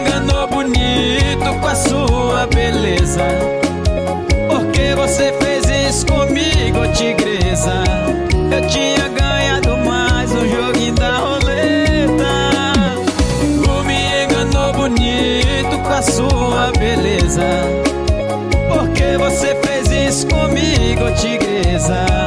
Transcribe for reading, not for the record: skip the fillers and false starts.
enganou bonito com a sua beleza. Por que você fez isso comigo, ô tigresa? Eu tinha ganhado mais um joguinho da roleta. Tu me enganou bonito com a sua beleza. Por que você fez isso comigo, ô tigresa?